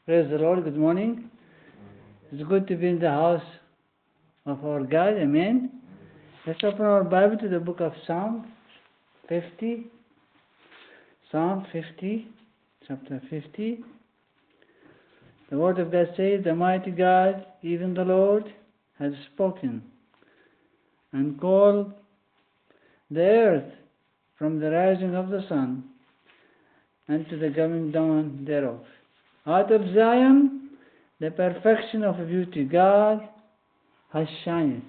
Praise the Lord. Good morning. It's good to be in the house of our God. Amen. Let's open our Bible to the book of Psalm 50. Psalm 50, chapter 50. The word of God says, "The mighty God, even the Lord, has spoken, and called the earth from the rising of the sun and to the coming down thereof. Out of Zion, the perfection of beauty, God has shined.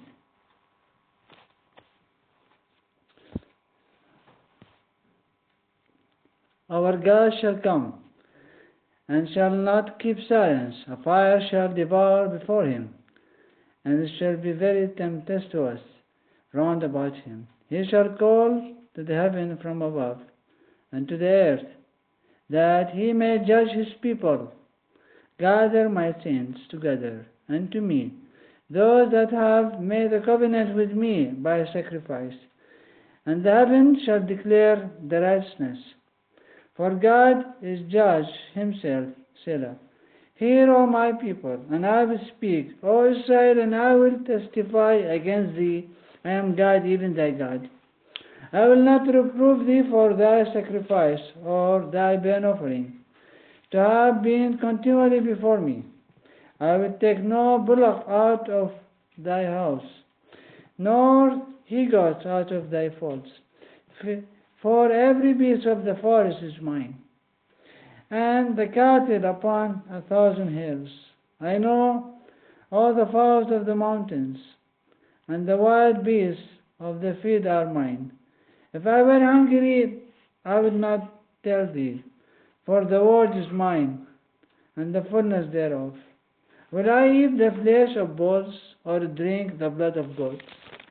Our God shall come, and shall not keep silence. A fire shall devour before him, and it shall be very tempestuous round about him. He shall call to the heaven from above, and to the earth, that he may judge his people. Gather my saints together unto me, those that have made a covenant with me by sacrifice, and the heaven shall declare the righteousness. For God is judge himself, Selah. Hear, O my people, and I will speak, O Israel, and I will testify against thee. I am God, even thy God. I will not reprove thee for thy sacrifice or thy burnt offering, to have been continually before me. I will take no bullock out of thy house, nor he-goats out of thy folds. For every beast of the forest is mine, and the cattle upon 1,000 hills. I know all the fowls of the mountains, and the wild beasts of the field are mine. If I were hungry, I would not tell thee, for the world is mine, and the fullness thereof. Will I eat the flesh of bulls, or drink the blood of goats?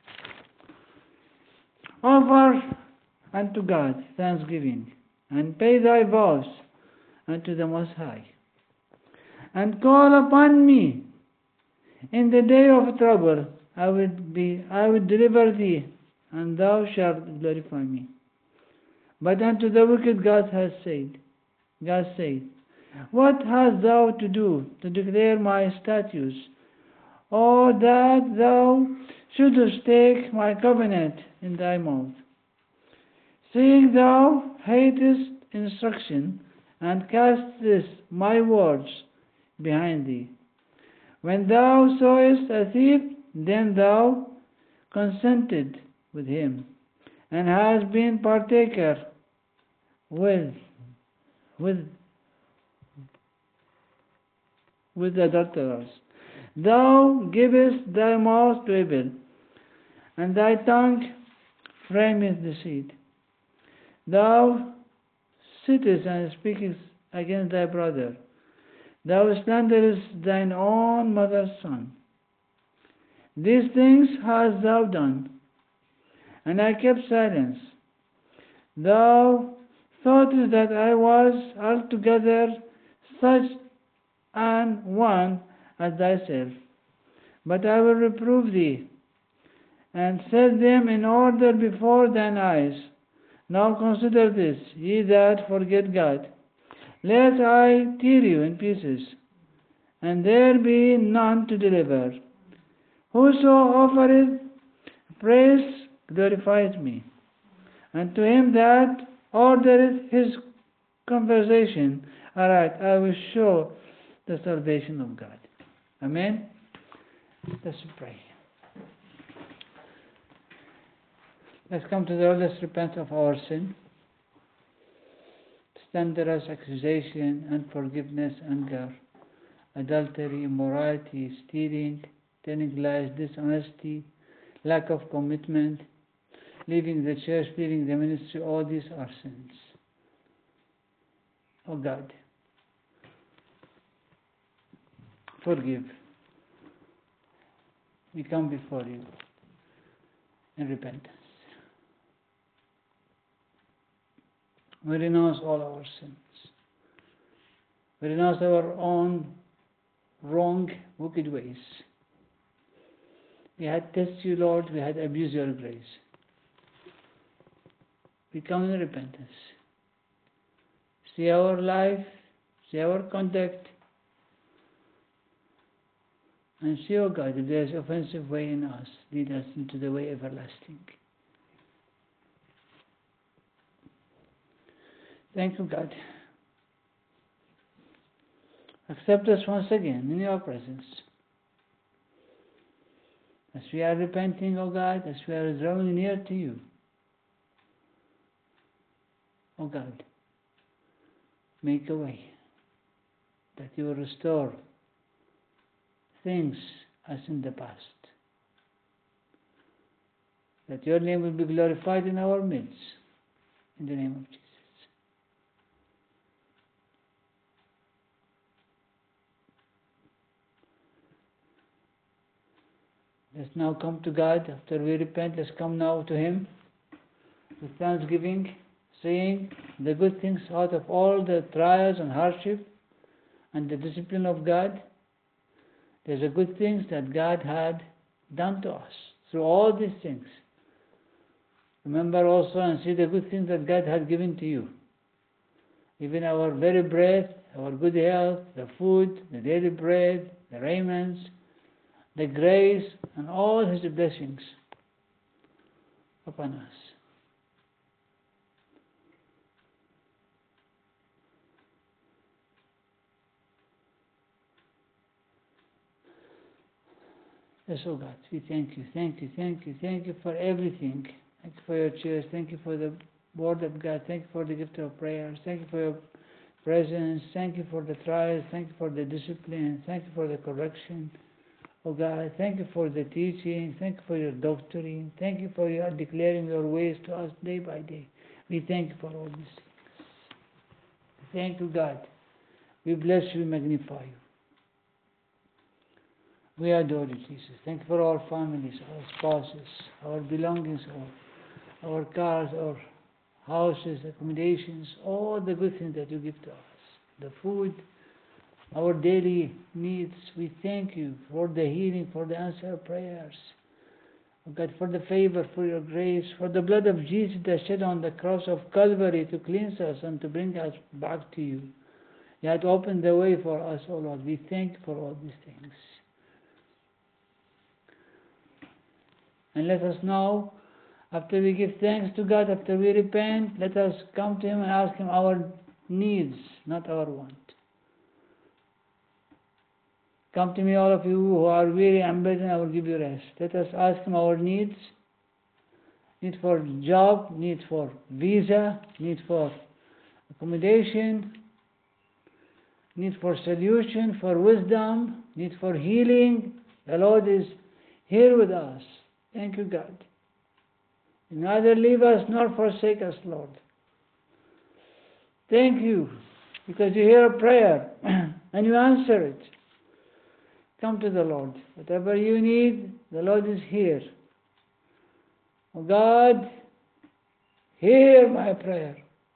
Offer unto God thanksgiving, and pay thy vows unto the Most High. And call upon me in the day of trouble. I will deliver thee, and thou shalt glorify me. But unto the wicked God said, What hast thou to do to declare my statutes, or that thou shouldest take my covenant in thy mouth? Seeing thou hatest instruction, and castest my words behind thee. When thou sawest a thief, then thou consented with him, and hast been partaker with adulterers. Thou givest thy mouth to evil, and thy tongue frameth deceit. Thou sittest and speakest against thy brother. Thou slanderest thine own mother's son. These things hast thou done, and I kept silence. Thou thoughtest that I was altogether such an one as thyself. But I will reprove thee, and set them in order before thine eyes. Now consider this, ye that forget God. Lest I tear you in pieces, and there be none to deliver. Whoso offereth praise glorifies me, and to him that ordereth his conversation aright, I will show the salvation of God. Amen. Let's pray. Let's come to the Lord. Let's repent of our sin, slanderous accusation, unforgiveness, anger, adultery, immorality, stealing, telling lies, dishonesty, lack of commitment, leaving the church, leaving the ministry. All these are sins. Oh God, forgive. We come before you in repentance. We renounce all our sins. We renounce our own wrong, wicked ways. We had tested you, Lord. We had abused your grace. We come in repentance. See our life, see our conduct, And see, O God, if there is offensive way in us, lead us into the way everlasting. Thank you, God. Accept us once again in your presence. As we are repenting, O God, as we are drawing near to you, O God, make a way that you will restore things as in the past. That your name will be glorified in our midst. In the name of Jesus. Let's now come to God. After we repent, let's come now to Him with thanksgiving, saying the good things out of all the trials and hardship and the discipline of God. There's a good things that God had done to us through all these things. Remember also and see the good things that God had given to you. Even our very breath, our good health, the food, the daily bread, the raiments, the grace, and all His blessings upon us. Yes, oh God, we thank you for everything. Thank you for your church. Thank you for the word of God. Thank you for the gift of prayers. Thank you for your presence. Thank you for the trials. Thank you for the discipline. Thank you for the correction. Oh God, thank you for the teaching. Thank you for your doctrine. Thank you for your declaring your ways to us day by day. We thank you for all these things. Thank you, God. We bless you, magnify you. We adore you, Jesus. Thank you for our families, our spouses, our belongings, our cars, our houses, accommodations, all the good things that you give to us. The food, our daily needs. We thank you for the healing, for the answered prayers. Oh God, for the favor, for your grace, for the blood of Jesus that shed on the cross of Calvary to cleanse us and to bring us back to you. You had opened the way for us, oh Lord. We thank you for all these things. And let us now, after we give thanks to God, after we repent, let us come to Him and ask Him our needs, not our want. Come to me, all of you who are weary and burdened, I will give you rest. Let us ask Him our needs. Need for job, need for visa, need for accommodation, need for solution, for wisdom, need for healing. The Lord is here with us. Thank you, God. You neither leave us nor forsake us, Lord. Thank you, because you hear a prayer and you answer it. Come to the Lord. Whatever you need, the Lord is here. Oh God, hear my prayer.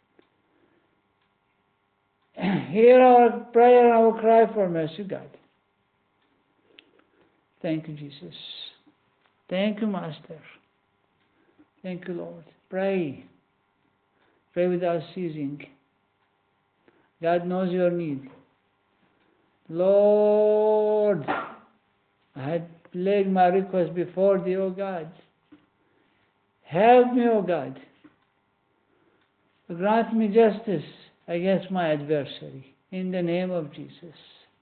Hear our prayer, our cry for mercy, God. Thank you, Jesus. Thank you, Master. Thank you, Lord. Pray. Pray without ceasing. God knows your need. Lord, I had laid my request before thee, O God. Help me, O God. Grant me justice against my adversary. In the name of Jesus.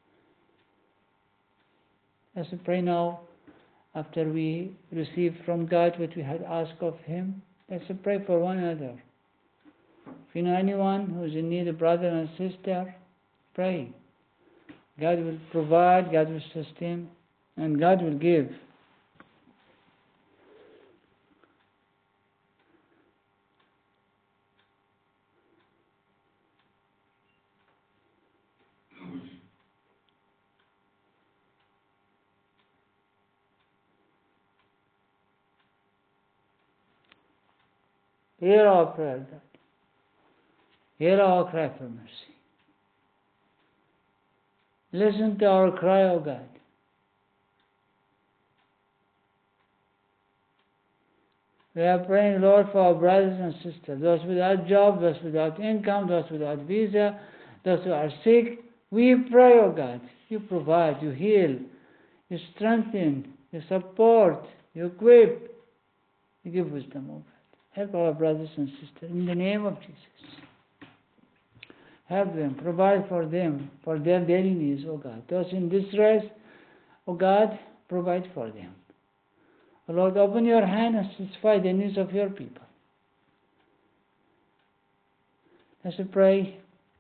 As we pray now, after we receive from God what we had asked of Him, let's pray for one another. If you know anyone who is in need, a brother and sister, pray. God will provide, God will sustain, and God will give. Hear our prayer, God. Hear our cry for mercy. Listen to our cry, O God. We are praying, Lord, for our brothers and sisters, those without job, those without income, those without visa, those who are sick. We pray, O God, you provide, you heal, you strengthen, you support, you equip, you give wisdom, O God. Help our brothers and sisters in the name of Jesus. Help them, provide for them, for their daily needs, O God. Those in distress, O God, provide for them. O Lord, open your hand and satisfy the needs of your people. Let's pray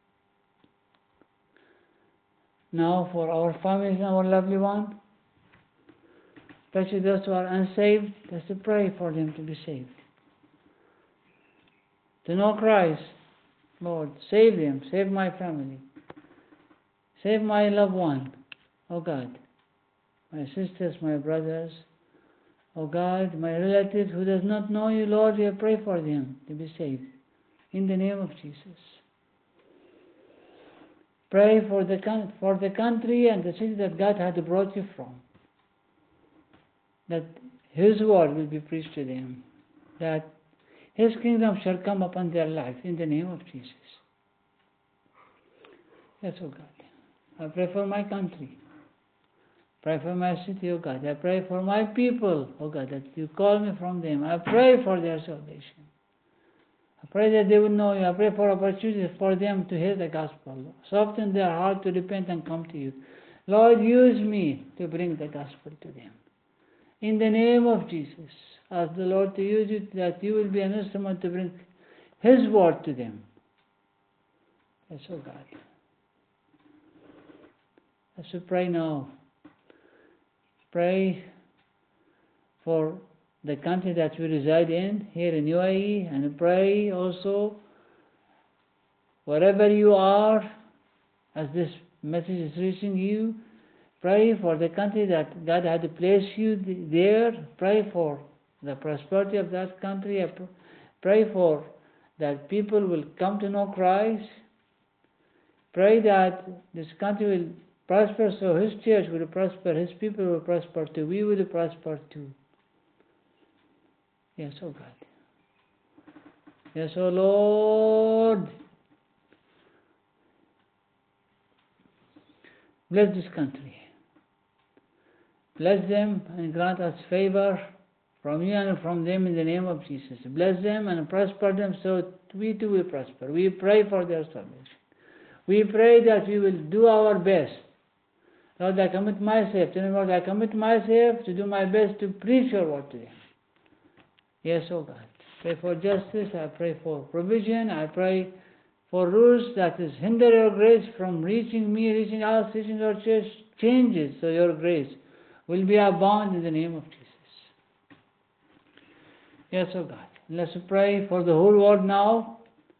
now for our families and our lovely one, especially those who are unsaved. Let's pray for them to be saved, to know Christ. Lord, save them, save my family, save my loved one, oh God, my sisters, my brothers, oh God, my relatives who does not know you, Lord, we pray for them to be saved, in the name of Jesus. Pray for the country and the city that God had brought you from, that His word will be preached to them, that His kingdom shall come upon their life, in the name of Jesus. Yes, oh God. I pray for my country. Pray for my city, oh God. I pray for my people, oh God, that you call me from them. I pray for their salvation. I pray that they will know you. I pray for opportunities for them to hear the gospel. Soften their heart to repent and come to you. Lord, use me to bring the gospel to them. In the name of Jesus, ask the Lord to use you, that you will be an instrument to bring His word to them. Yes, oh God. Let's pray now. Pray for the country that we reside in, here in UAE, and pray also wherever you are, as this message is reaching you, pray for the country that God had placed you there. Pray for the prosperity of that country. Pray for that people will come to know Christ. Pray that this country will prosper, so His church will prosper, His people will prosper too, we will prosper too. Yes, oh God. Yes, oh Lord. Bless this country. Bless them and grant us favor from you and from them in the name of Jesus. Bless them and prosper them so we too will prosper. We pray for their salvation. We pray that we will do our best. Lord, I commit myself. Lord, I commit myself to do my best to preach your word to them. Yes, oh God. Pray for justice. I pray for provision. I pray for rules that is hinder your grace from reaching me, reaching us, reaching your church. Change it so your grace will be abound in the name of Jesus. Yes, oh God. Let's pray for the whole world now.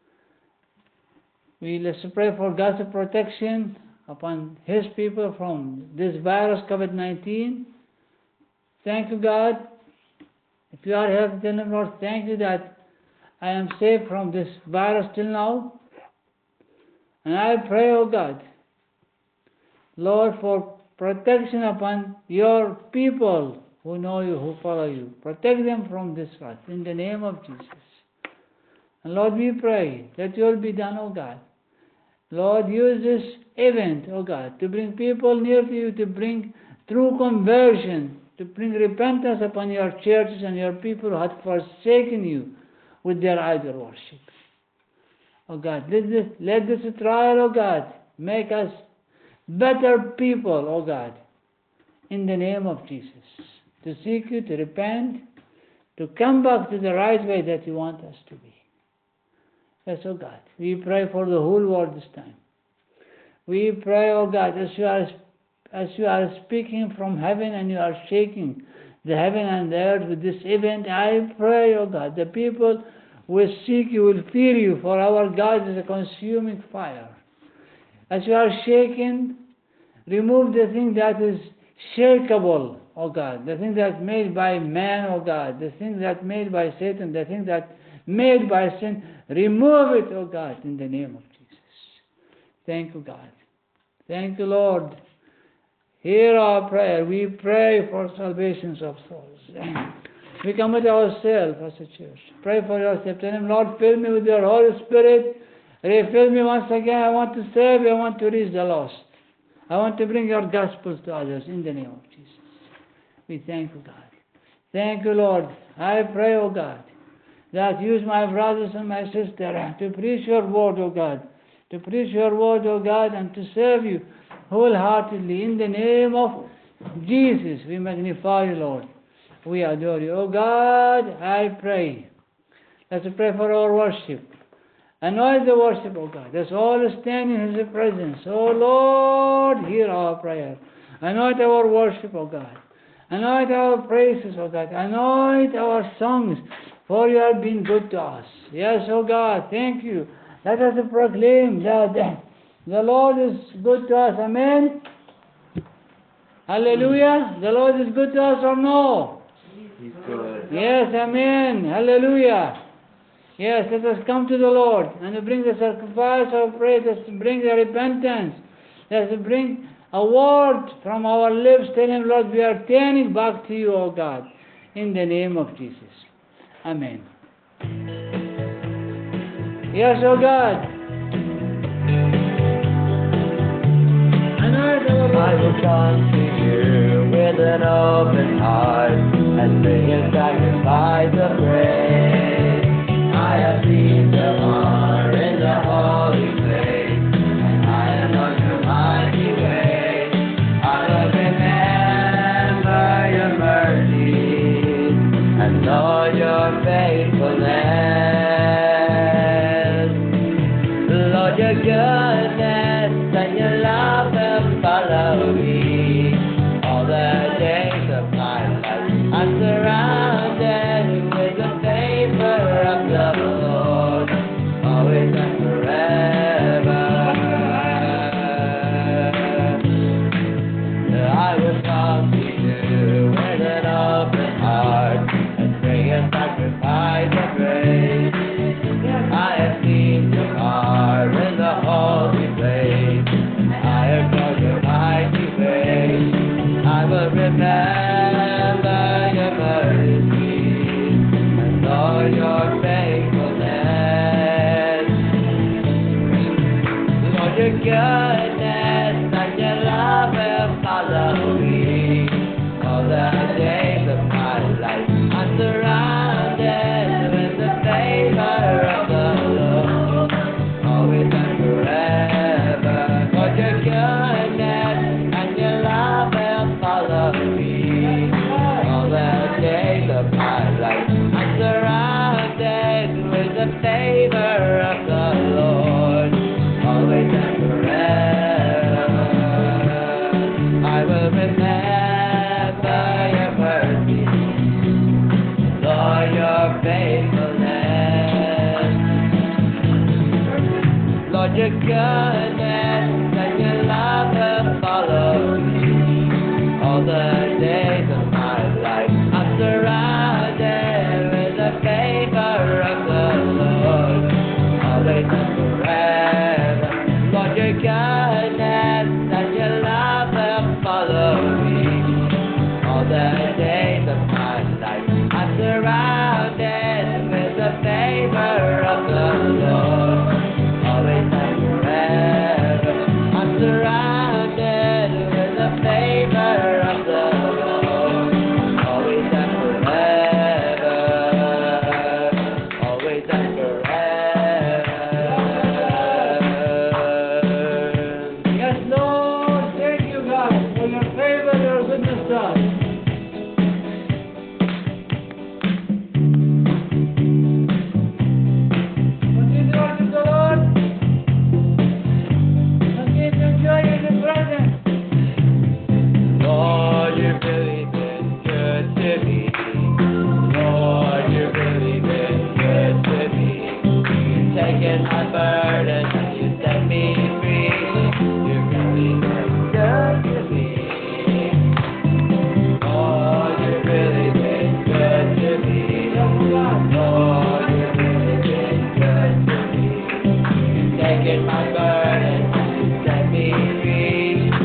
Let's pray for God's protection upon His people from this virus, COVID-19. Thank you, God. If you are here, tell them, Lord, thank you that I am safe from this virus till now. And I pray, oh God, Lord, for protection upon your people who know you, who follow you. Protect them from this virus in the name of Jesus. And Lord, we pray that your will be done, oh God. Lord, use this event, oh God, to bring people near to you, to bring true conversion, to bring repentance upon your churches and your people who had forsaken you with their idol worship. Oh God, let this trial, oh God, make us better people, oh God, in the name of Jesus, to seek you, to repent, to come back to the right way that you want us to be. Yes, oh God, we pray for the whole world this time. We pray, oh God, as you are speaking from heaven and you are shaking the heaven and the earth with this event, I pray, oh God, the people will seek you, will fear you, for our God is a consuming fire. As you are shaken, remove the thing that is shakable, oh God, the thing that's made by man, oh God, the thing that's made by Satan, the thing that's made by sin, remove it, oh God, in the name of Jesus. Thank you, God. Thank you, Lord. Hear our prayer. We pray for salvations of souls. We commit ourselves as a church. Pray for yourself. Tell Him, Lord, fill me with your Holy Spirit. Refill me once again. I want to serve. I want to reach the lost. I want to bring your gospel to others in the name of Jesus. We thank you, God. Thank you, Lord. I pray, O God, that use my brothers and my sisters to preach your word, O God, to preach your word, O God, and to serve you wholeheartedly. In the name of Jesus, we magnify you, Lord. We adore you. O God, I pray. Let's pray for our worship. Anoint the worship, O God. Let's all stand in His presence. O Lord, hear our prayer. Anoint our worship, O God. Anoint our praises, O God. Anoint our songs, for you have been good to us. Yes, O God, thank you. Let us proclaim that the Lord is good to us. Amen. Hallelujah. The Lord is good to us or no? He's good. Yes, amen. Hallelujah. Yes, let us come to the Lord and bring the sacrifice of praise. Let's bring the repentance. Let's bring a word from our lips telling, Lord, we are turning back to you, O God, in the name of Jesus. Amen. Yes, O God. I will come to you with an open heart and bring a sacrifice of praise. I have seen the Lord in the holy place, and I am on your mighty way. I will remember your mercies and know your faithfulness. Lord, your goodness and your love will follow me all the days of my life. I'm surrounded with the favor of the Lord, always and forever. I will come to you with an open heart and bring a sacrifice of praise. I have seen your heart in the holy place. I have known your mighty face. I will remember your mercies and know your faithfulness. Lord, your goodness and your love will follow me all the days of my life. I'm surrounded with the favor of the Lord, always and forever. Lord, your goodness and your love will follow me all the days of my life. I'm surrounded with the favor of the Lord, always and forever. I will remember your mercy, Lord, your faithfulness. Lord, your goodness and your love will follow me all the days of my life. I'm surrounded with the favor of the Lord, always and forever. Lord, your goodness and your love will follow me all the days of my life. I'm surrounded with the favor of the Lord, always and forever. I'm surrounded with the favor of the Lord, always and forever, always and forever. Yes, Lord. Thank you, God, for your favor, your goodness to us. Continue to worship the Lord. Continue to enjoy His presence. Lord, you've really been good to me. Lord, you've really been good to me. You've taken my burden and you set me free. You've really been good to me. Lord, you've really been good to me. Lord, you've really been good to me. You've taken my burden and you set me free.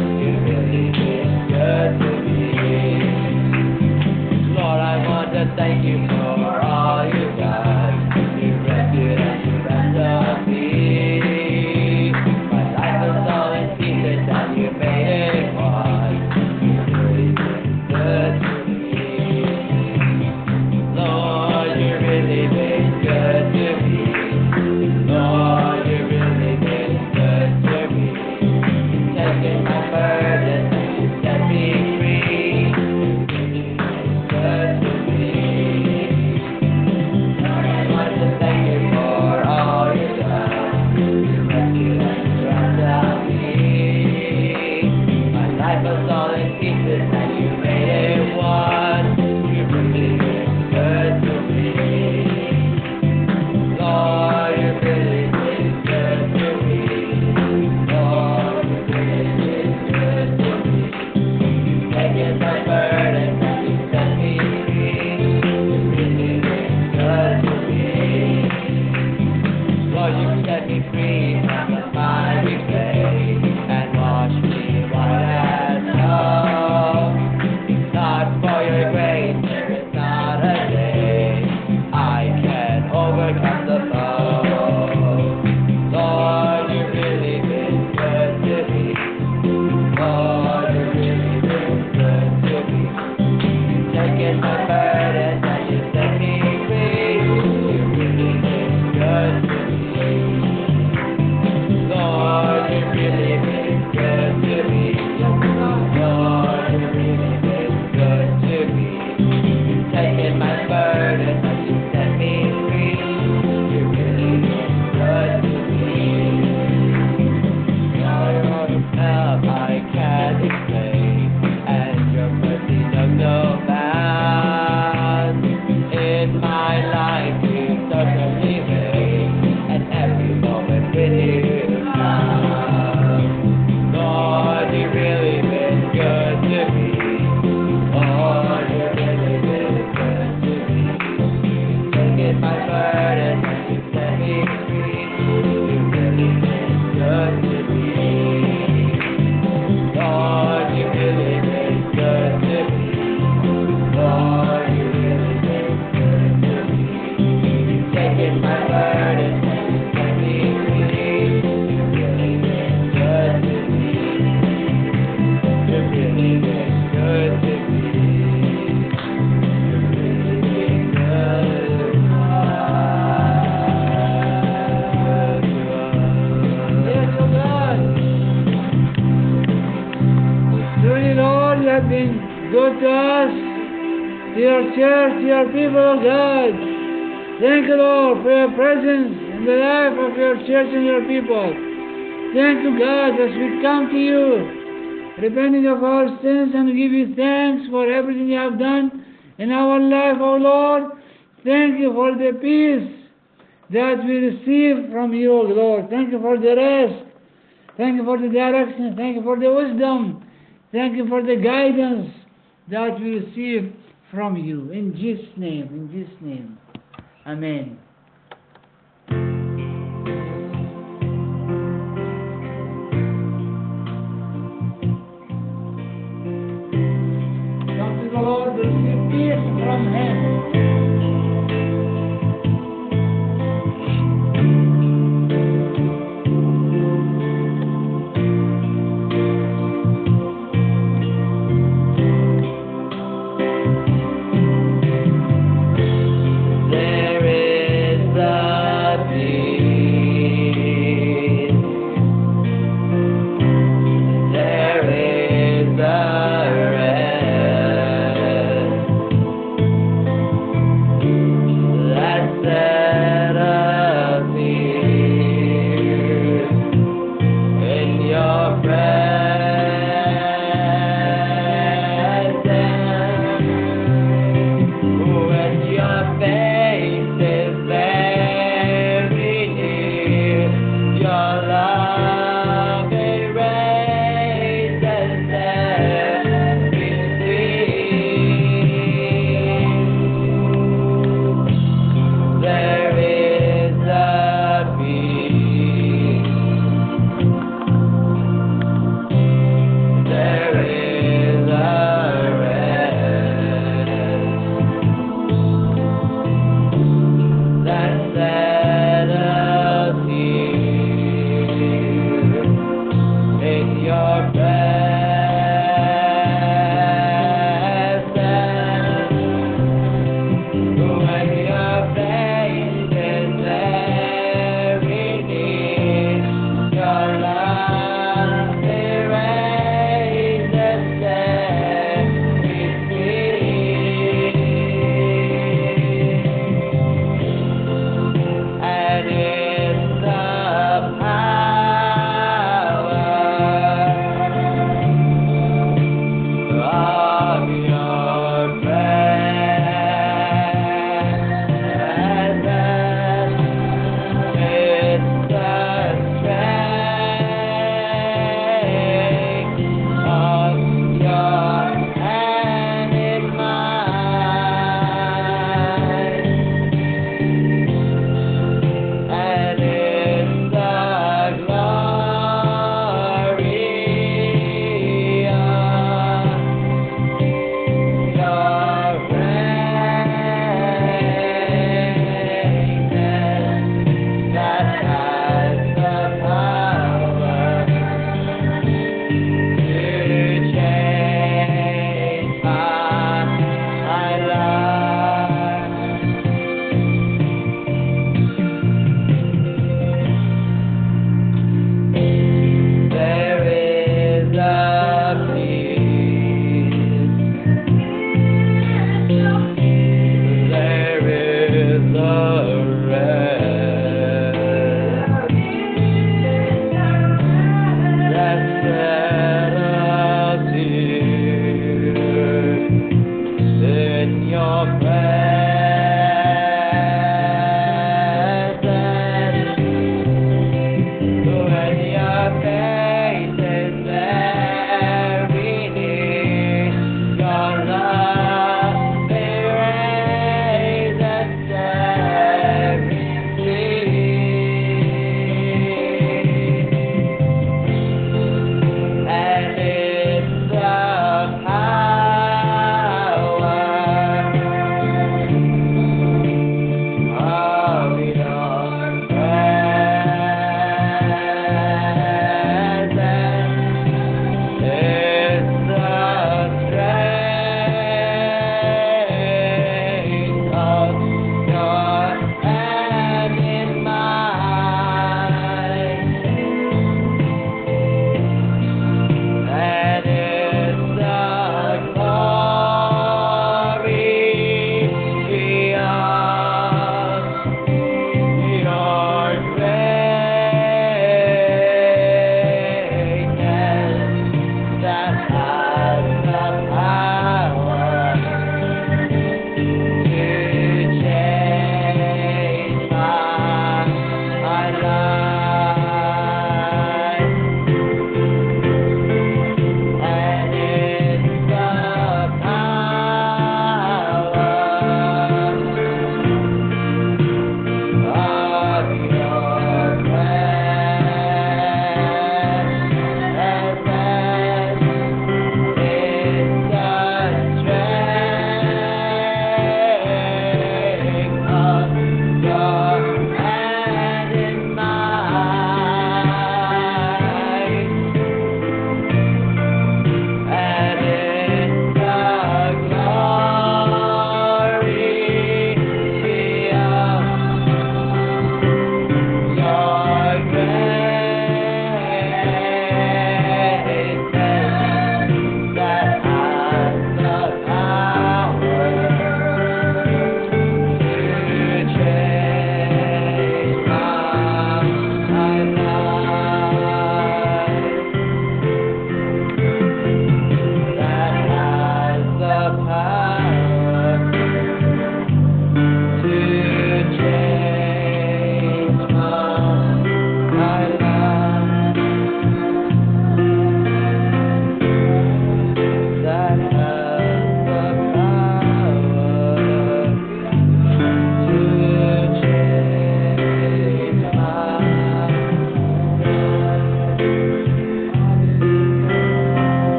taken my burden and you set me free. It's good to me. I want to thank you for all you've done. You rescued and surrounded me. My life was all in pieces and you made it one. You really been good to me. Lord, you really been good to me. Lord, you really been good to me. You've taken my burden and you set me free. You really been good to me. Lord, you set me free from the miry clay and washed me white as snow. If not for your grace, there is not a day I can overcome the foe. Lord, you really been good to me. Lord, you really been good to me. You've taken my burden and you set me free. You really been good to me. Lord, you really been good to me. Lord, you really been good to me. You've taken my burden and you set me free. You really been good to me. Your help I can't explain, and your mercy knows no bounds. In my life you totally reign, and every moment with you come. Lord, you really been good to me. Lord, you really been good to me. You've taken my burden and you set me free. You really been good to me. Lord, you really been good to me. Lord, you really been good to me. You've taken my burden and you set me free. You've really been good to me. You've really been good to me. You've really been good to Yes, oh God. Truly, Lord, you have been good to us, to your church, to your people, oh God. Thank you, Lord, for your presence in the life of your church and your people. Thank you, God, as we come to you, repenting of our sins and give you thanks for everything you have done in our life, oh Lord. Thank you for the peace that we receive from you, oh Lord. Thank you for the rest. Thank you for the direction. Thank you for the wisdom. Thank you for the guidance that we receive from you. In Jesus' name, in Jesus' name. Amen. Come to the Lord, receive peace from Him. There is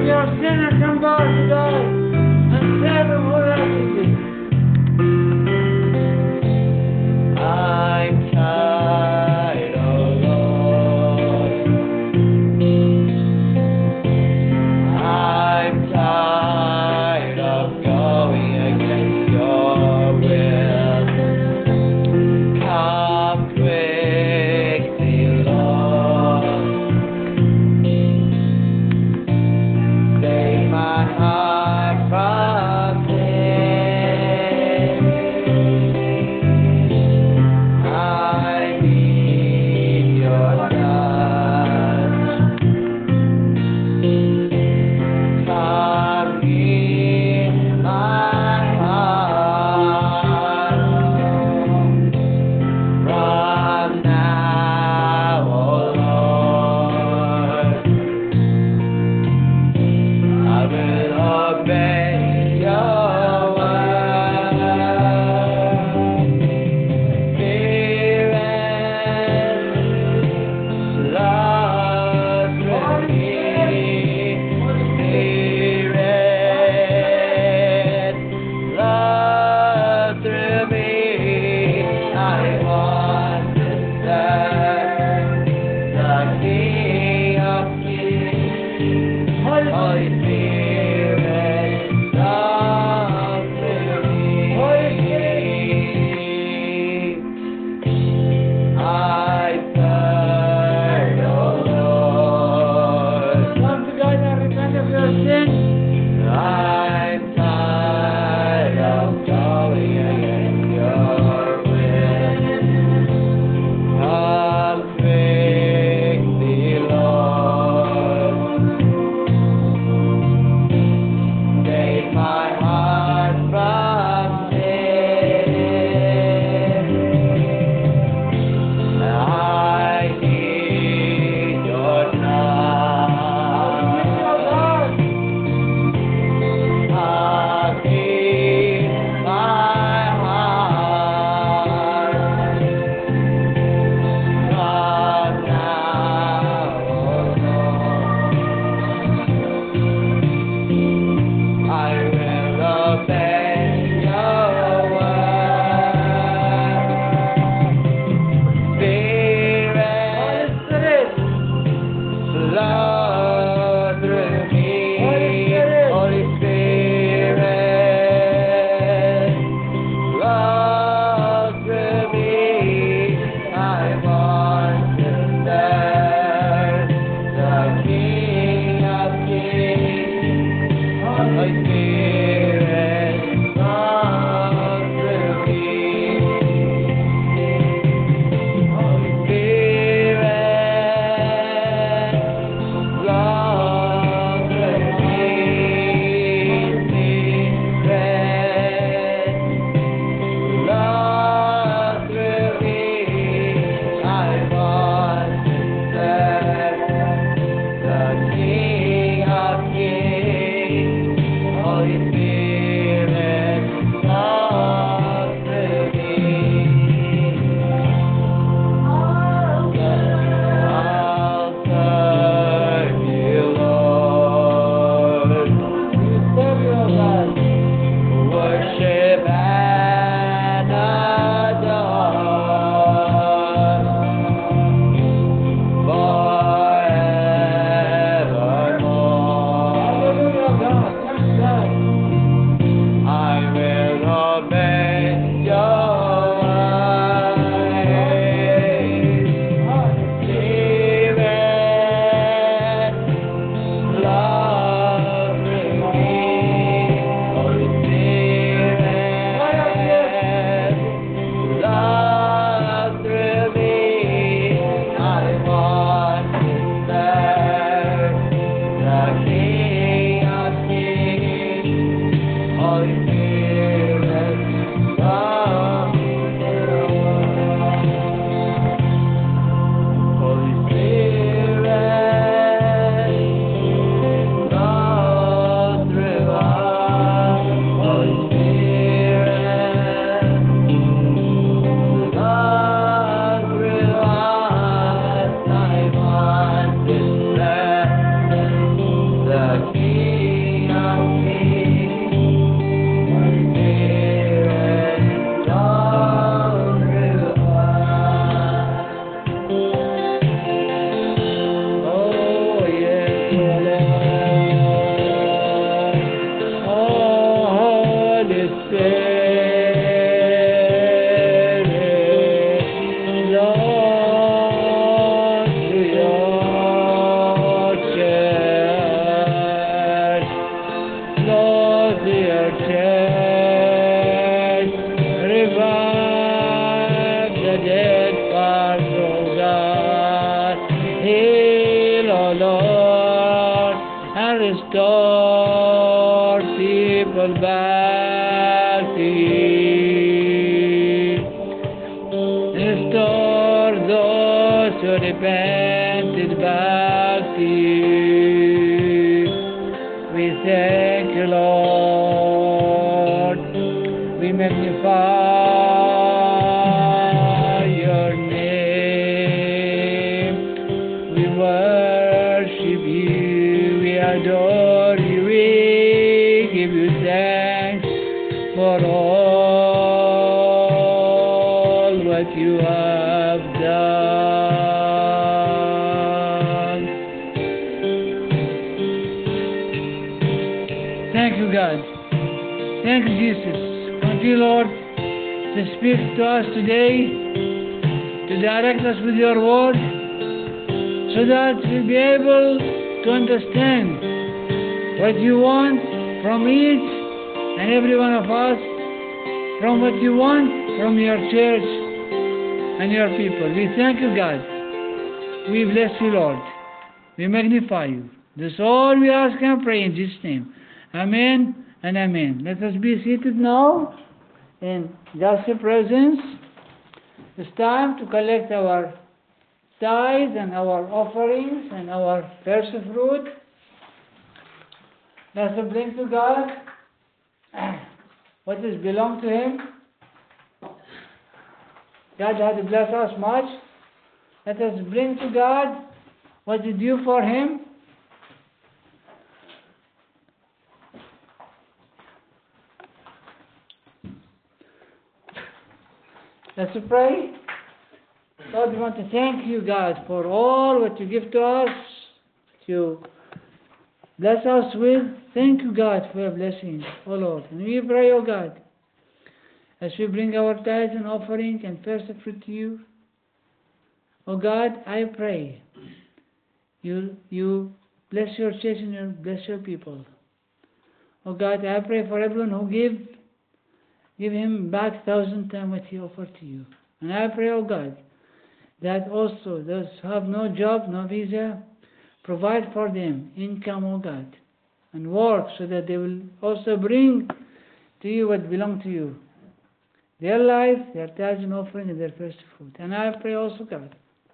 your sinner come back to die and save him who rescued thee. I'm tired, oh Lord. I'm tired of going against your will. Come quickly, Lord. Save my heart. and restore people back to you. Restore those who repented back to you. We thank you, Lord. We magnify your name. We worship you. We adore you. We give you thanks for all what you have done. Thank you, God. Thank you, Jesus. Thank you, Lord, to speak to us today, to direct us with your word, so that we'll be able to understand what you want from each and every one of us, from what you want from your church and your people. We thank you, God. We bless you, Lord. We magnify you. This is all we ask and pray in Jesus' name. Amen and amen. Let us be seated now in God's presence. It's time to collect our tithes and our offerings and our first fruit. Let us bring to God what is belong to Him. God has blessed us much. Let us bring to God what is due for Him. Let's pray. Lord, we want to thank you, God, for all what you give to us, to bless us with. Thank you, God, for your blessings, oh Lord. And we pray, oh God, as we bring our tithes and offering and first fruit to you, oh God, I pray you bless your church and you bless your people. Oh God, I pray for everyone who give him back 1,000 times what he offered to you. And I pray, oh God, that also those who have no job, no visa, provide for them income, oh God, and work so that they will also bring to you what belongs to you. Their life, their tithes and offering, and their first fruit. And I pray also, God,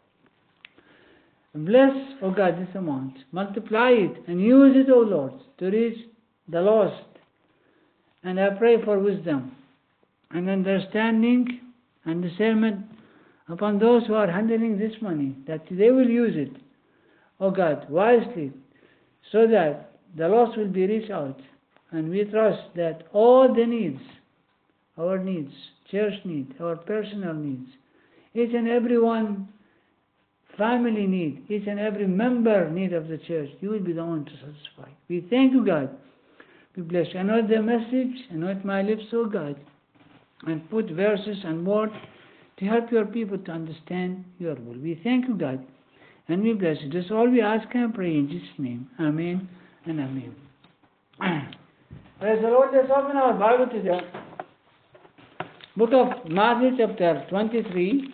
bless, oh God, this amount. Multiply it and use it, oh Lord, to reach the lost. And I pray for wisdom and understanding and discernment upon those who are handling this money, that they will use it, oh God, wisely, so that the lost will be reached out. And we trust that all the needs, our needs, church need, our personal needs, each and every one family need, each and every member need of the church, you will be the one to satisfy. We thank you, God. We bless you. Anoint the message, anoint my lips, oh God, and put verses and words to help your people to understand your will. We thank you, God, and we bless you. This is all we ask and pray in Jesus' name. Amen and amen. Praise the Lord. Let's open our Bible to the book of Matthew chapter 23.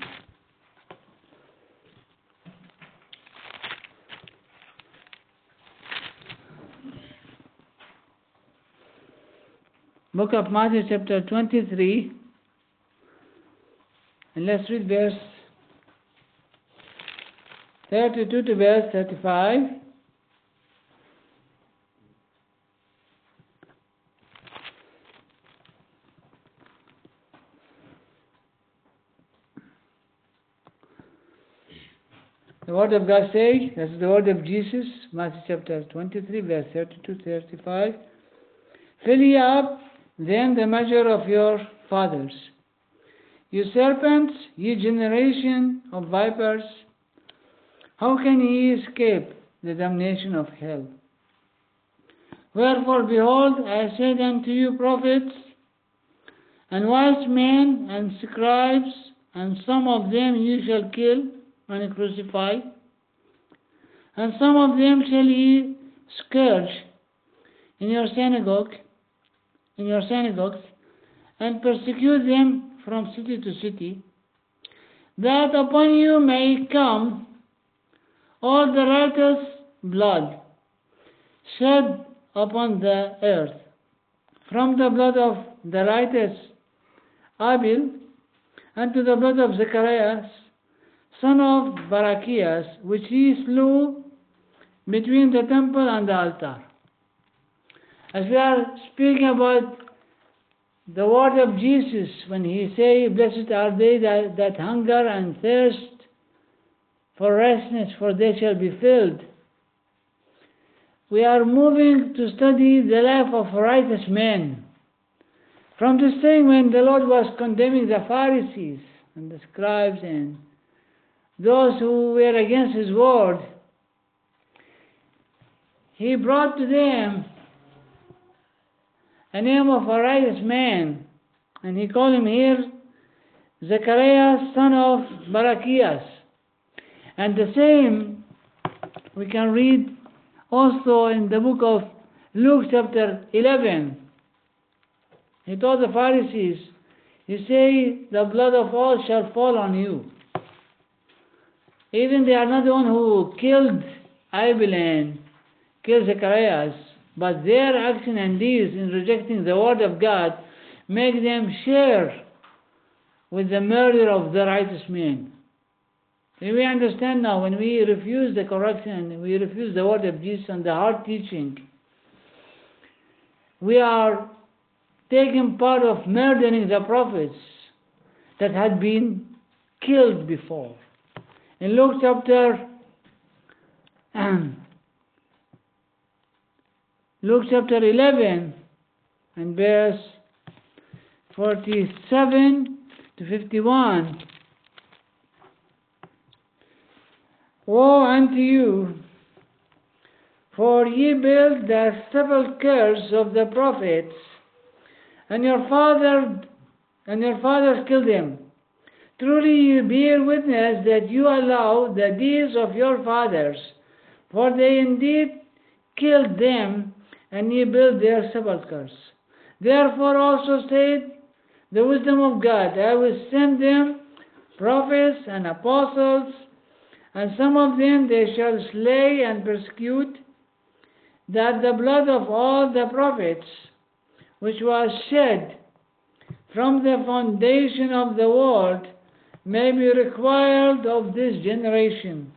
Book of Matthew chapter 23, and let's read verse 32 to verse 35. The word of God says, that's the word of Jesus, Matthew chapter 23, verse 32 to 35. Fill ye up then the measure of your fathers. You serpents, ye generation of vipers, how can ye escape the damnation of hell? Wherefore, behold, I said unto you prophets, and wise men, and scribes, and some of them ye shall kill and crucify, and some of them shall ye scourge in your synagogues, and persecute them from city to city, that upon you may come all the righteous blood, shed upon the earth, from the blood of the righteous Abel unto the blood of Zacharias, son of Barachias, which he slew between the temple and the altar. As we are speaking about the word of Jesus, when he say, blessed are they that hunger and thirst for righteousness, for they shall be filled. We are moving to study the life of righteous men. From this thing, when the Lord was condemning the Pharisees and the scribes and those who were against his word, he brought to them a name of a righteous man, and he called him here Zacharias, son of Barachias. And the same we can read also in the book of Luke chapter 11. He told the Pharisees, he say, the blood of all shall fall on you. Even they are not the one who killed Abel and killed Zacharias, but their action and deeds in rejecting the word of God make them share with the murder of the righteous man. We understand now, when we refuse the correction, we refuse the word of Jesus and the hard teaching, we are taking part of murdering the prophets that had been killed before. In Luke chapter 11 and verse 47 to 51, woe unto you, for ye build the sepulchres of the prophets, and your fathers killed them. Truly you bear witness that you allow the deeds of your fathers, for they indeed killed them, and ye build their sepulchres. Therefore also said the wisdom of God, I will send them prophets and apostles, and some of them they shall slay and persecute, that the blood of all the prophets, which was shed from the foundation of the world, may be required of this generation.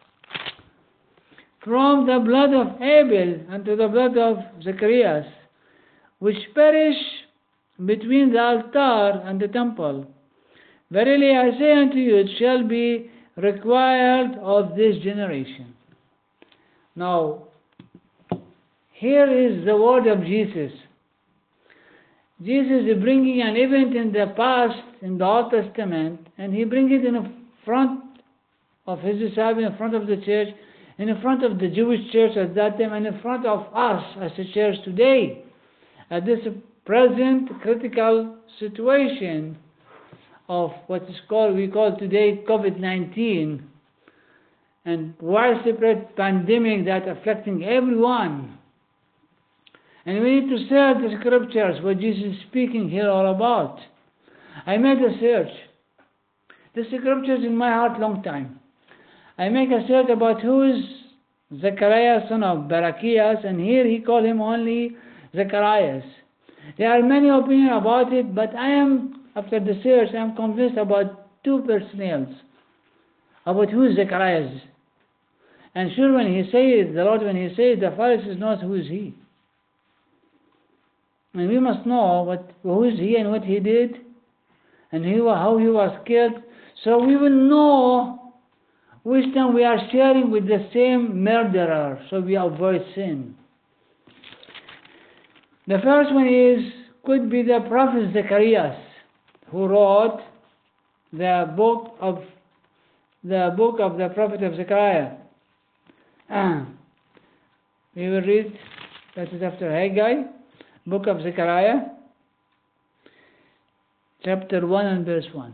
From the blood of Abel unto the blood of Zacharias, which perish between the altar and the temple. Verily I say unto you, it shall be required of this generation. Now, here is the word of Jesus. Jesus is bringing an event in the past, in the Old Testament, and he brings it in front of his disciples, in front of the church, and in front of the Jewish church at that time, and in front of us as a church today, at this present critical situation of what is called, we call today COVID-19, and widespread pandemic that affecting everyone. And we need to search the scriptures, what Jesus is speaking here all about. I made a search. The scriptures in my heart long time. I make a search about who is Zacharias, son of Barachias, and here he called him only Zacharias. There are many opinions about it, but I am, after the search, I am convinced about two personnels, about who is Zacharias. And sure, when he says, the Lord, when he says, the Pharisees knows who is he. And we must know who is he and what he did, and how he was killed, so we will know which time we are sharing with the same murderer, so we avoid sin. The first one could be the prophet Zacharias, who wrote the book of the prophet of Zechariah. We will read, that is after Haggai, book of Zechariah, chapter 1 and verse 1.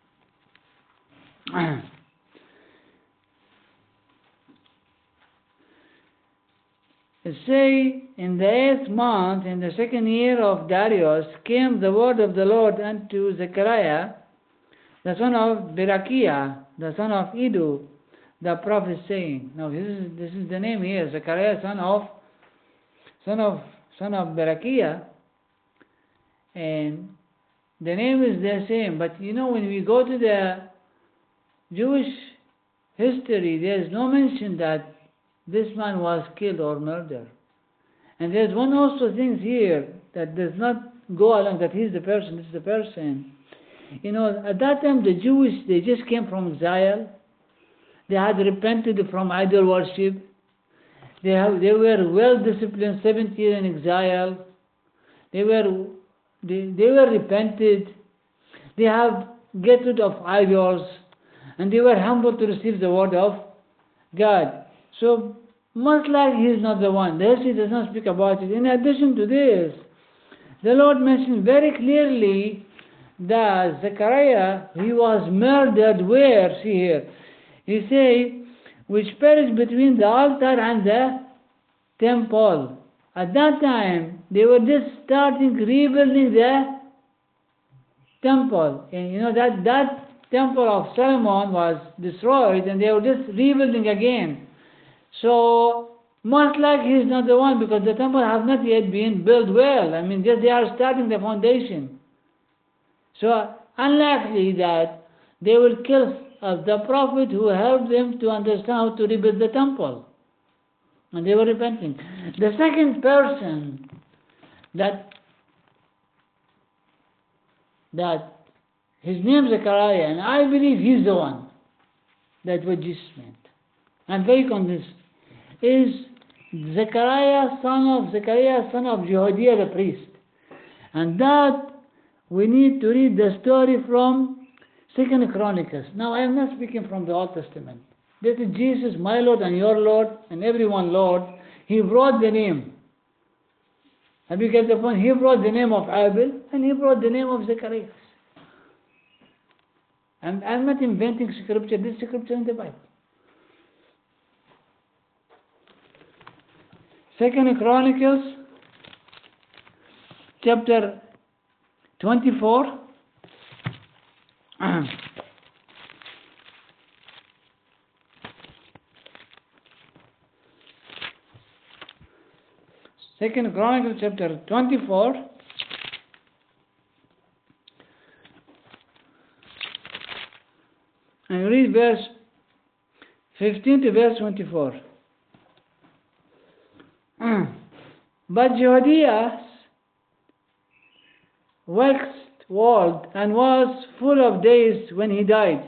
It say, in the 8th month, in the 2nd year of Darius, came the word of the Lord unto Zechariah, the son of Berechiah, the son of Iddo, the prophet, saying. Now this is the name here, Zechariah, son of son of Barakiah, and the name is the same. But when we go to the Jewish history, there is no mention that this man was killed or murdered. And there's one also thing here that does not go along that he's the person, this is the person. At that time the Jews, they just came from exile. They had repented from idol worship. They were well disciplined, 70 years in exile. They were repented. They have get rid of idols, and they were humble to receive the word of God. So most likely he is not the one. The history does not speak about it. In addition to this, the Lord mentioned very clearly that Zechariah, he was murdered where? See here. He say, which perished between the altar and the temple. At that time, they were just starting rebuilding the temple. And that temple of Solomon was destroyed, and they were just rebuilding again. So most likely he is not the one, because the temple has not yet been built well. Just they are starting the foundation. So unlikely that they will kill the prophet who helped them to understand how to rebuild the temple. And they were repenting. The second person that his name is Zechariah, and I believe he's the one that what Jesus meant. I'm very convinced. Is Zechariah, son of Jehoiada the priest. And that we need to read the story from 2 Chronicles. Now I am not speaking from the Old Testament. This is Jesus, my Lord and your Lord, and everyone Lord. He brought the name. Have you get the point? He brought the name of Abel, and he brought the name of Zechariah. And I'm not inventing scripture. This scripture in the Bible. 2 Chronicles, chapter 24. Second Chronicles chapter 24, and read verse 15 to verse 24. But Jehoiada waxed old and was full of days when he died.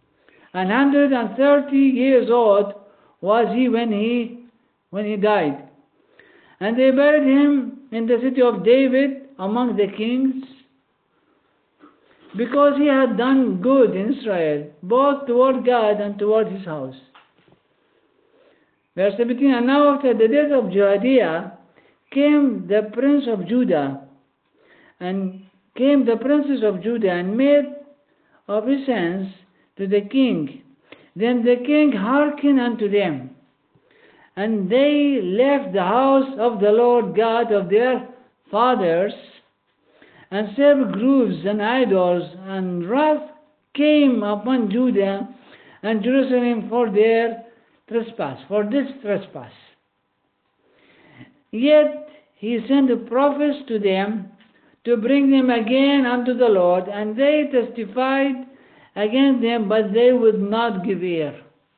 130 years old was he when he died. And they buried him in the city of David among the kings, because he had done good in Israel, both toward God and toward his house. Verse 17, and now after the death of Jehoiada came the prince of Judah, and came the princes of Judah, and made obeisance to the king. Then the king hearkened unto them, and they left the house of the Lord God of their fathers, and served groves and idols, and wrath came upon Judah and Jerusalem for their trespass, for this trespass. Yet he sent prophets to them to bring them again unto the Lord, and they testified against them, but they would not give ear.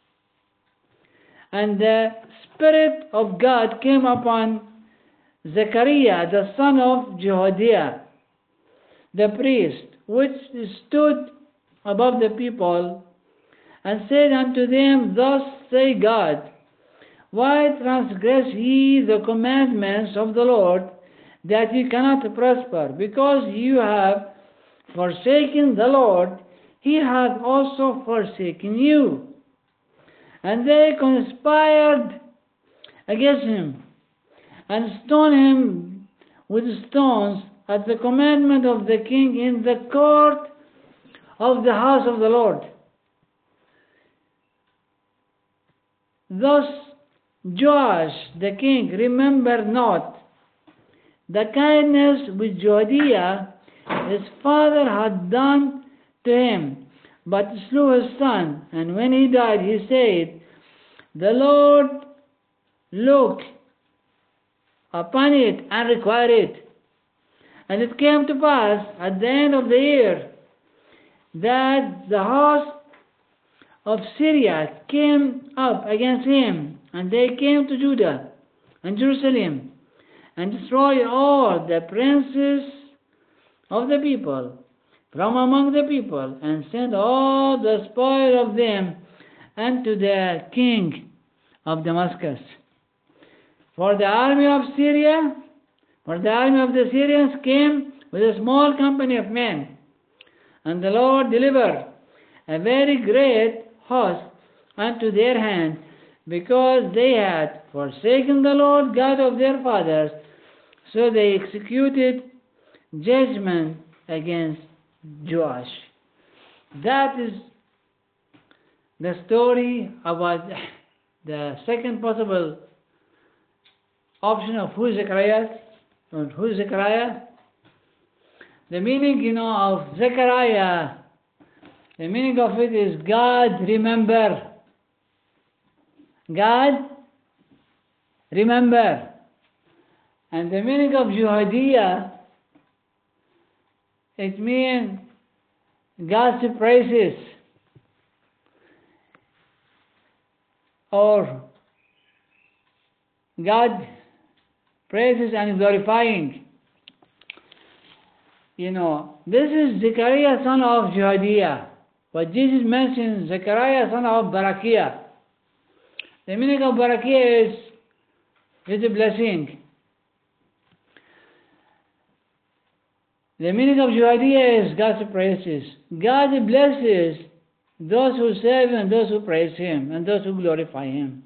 And the Spirit of God came upon Zechariah, the son of Jehoiada, the priest, which stood above the people, and said unto them, Thus say God, why transgress ye the commandments of the Lord, that ye cannot prosper? Because you have forsaken the Lord, he hath also forsaken you. And they conspired against him, and stoned him with stones at the commandment of the king in the court of the house of the Lord. Thus Joash the king remembered not the kindness which Jehoiada his father had done to him, but slew his son. And when he died, he said, The Lord look upon it and require it. And it came to pass at the end of the year that the host of Syria came up against him, and they came to Judah and Jerusalem, and destroyed all the princes of the people from among the people, and sent all the spoil of them unto the king of Damascus. For the army of Syria, for the army of the Syrians came with a small company of men, and the Lord delivered a very great host unto their hand, because they had forsaken the Lord God of their fathers. So they executed judgment against Joash. That is the story about the second possible option of who is Zechariah. And who is Zechariah? The meaning, of Zechariah, the meaning of it is God remember. God remember. And the meaning of Jehoiada, it means God's praises, or God praises and glorifying. This is Zechariah son of Jehoiada. But Jesus mentions Zechariah son of Barakiah. The meaning of Barakiah is a blessing. The meaning of Jehoiada is God's praises. God blesses those who serve and those who praise Him and those who glorify Him.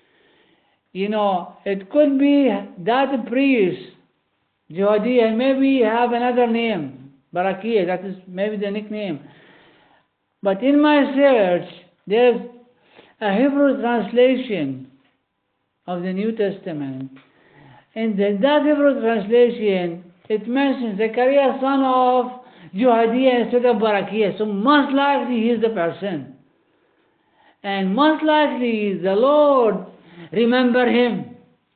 It could be that priest, Jehoiada, maybe have another name, Barakiah, that is maybe the nickname. But in my search, there's a Hebrew translation of the New Testament. And that Hebrew translation, it mentions Zechariah son of Jehoiada instead of Barakiah. So most likely he is the person. And most likely the Lord remember him.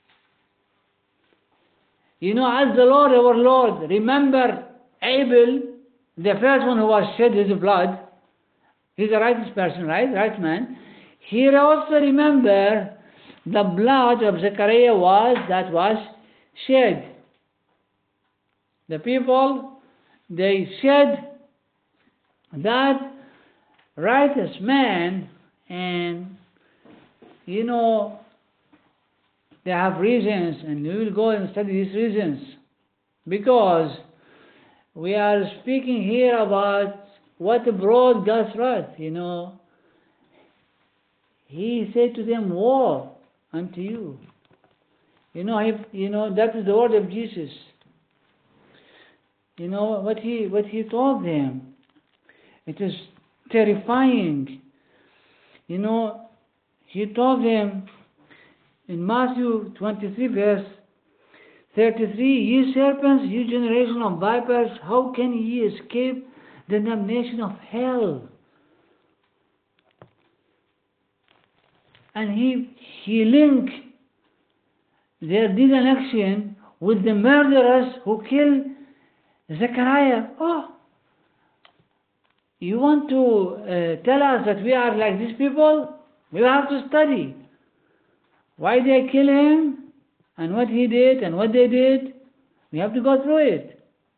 As the Lord, our Lord, remember Abel, the first one who was shed his blood. He's a righteous person, right? Right man. He also remember the blood of Zechariah was shed. The people, they shed that righteous man, and they have reasons, and we will go and study these reasons, because we are speaking here about what brought God's wrath. He said to them, "Woe unto you." That is the word of Jesus. What he told them. It is terrifying. He told them in Matthew 23 verse 33, "Ye serpents, ye generation of vipers, how can ye escape the damnation of hell?" And he linked their deed and action with the murderers who killed Zechariah. Oh, you want to tell us that we are like these people? We have to study why they kill him and what he did and what they did. We have to go through it.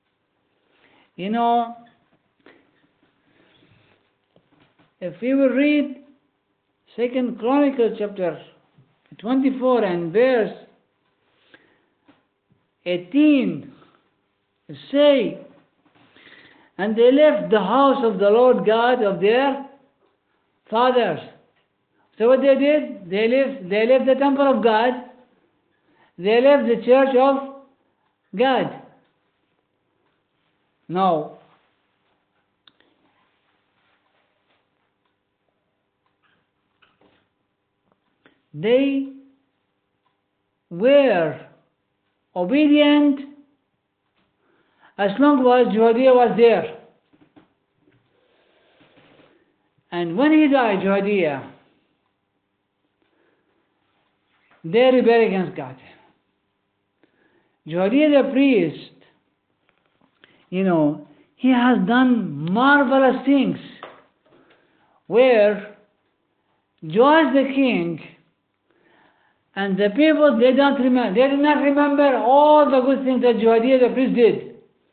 If we will read 2 Chronicles chapter 24 and verse 18, say, "And they left the house of the Lord God of their fathers." So what they did, they left the temple of God, they left the church of God. Now, they were obedient as long as Jehoiada was there. And when he died, Jehoiada, they rebelled against God. Jehoiada the priest, he has done marvelous things where Joash the king and the people, they did not remember all the good things that Jehoiada the priest did.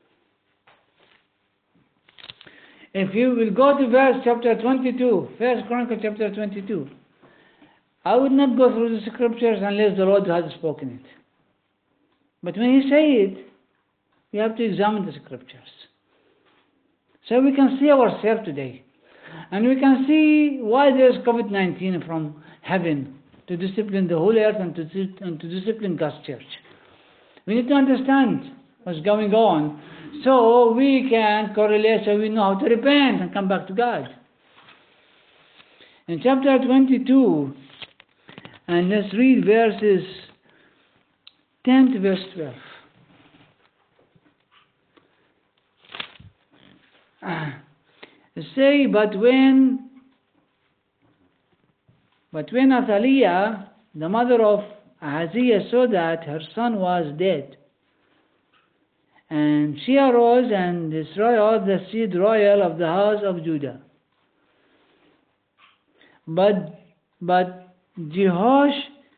If you will go to verse chapter 22, First Chronicles chapter 22, I would not go through the scriptures unless the Lord has spoken it. But when He says it, we have to examine the scriptures. So we can see ourselves today. And we can see why there is COVID-19 from heaven to discipline the whole earth and to discipline God's church. We need to understand what's going on so we can correlate, so we know how to repent and come back to God. In chapter 22, and let's read verses 10 to verse 12. Say, but when Athaliah, the mother of Ahaziah, saw that her son was dead, and she arose and destroyed the seed royal of the house of Judah. But Jehoshaphat,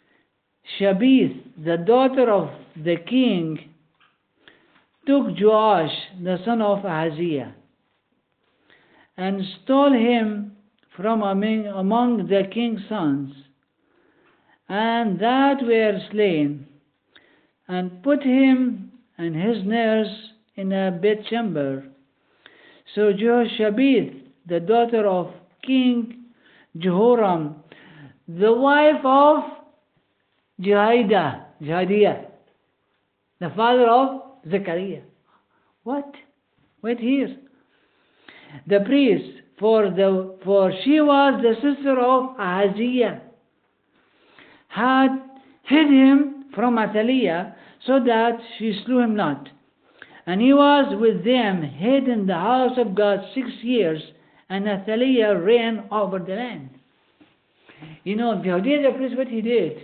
the daughter of the king, took Joash, the son of Ahaziah, and stole him from among the king's sons, and that were slain, and put him and his nurse in a bedchamber. So Jehoshaphat, the daughter of King Jehoram, the wife of Jehoiada, the father of Zechariah. What? Wait here. The priest, for she was the sister of Ahaziah, had hid him from Athaliah, so that she slew him not. And he was with them hid in the house of God 6 years, and Athaliah reigned over the land. Jehoiada the priest, what he did?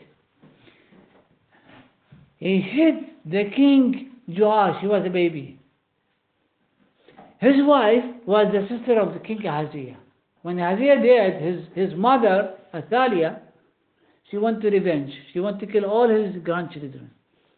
He hid the king Joash. He was a baby. His wife was the sister of the king Ahaziah. When Ahaziah died, his mother, Athaliah, she wanted revenge. She wanted to kill all his grandchildren.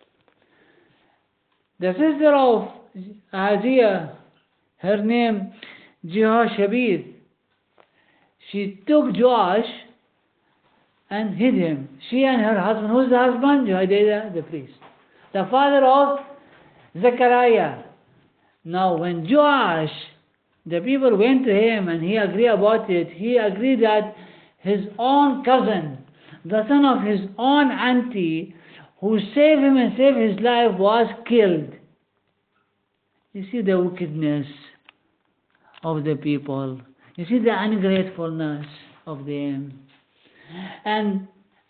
The sister of Ahaziah, her name Jehoshaphat, she took Joash and hid him. She and her husband. Who's the husband? Jehoiada the priest, the father of Zechariah. Now when Joash, the people went to him and he agreed about it, he agreed that his own cousin, the son of his own auntie, who saved him and saved his life, was killed. You see the wickedness of the people. You see the ungratefulness of them. And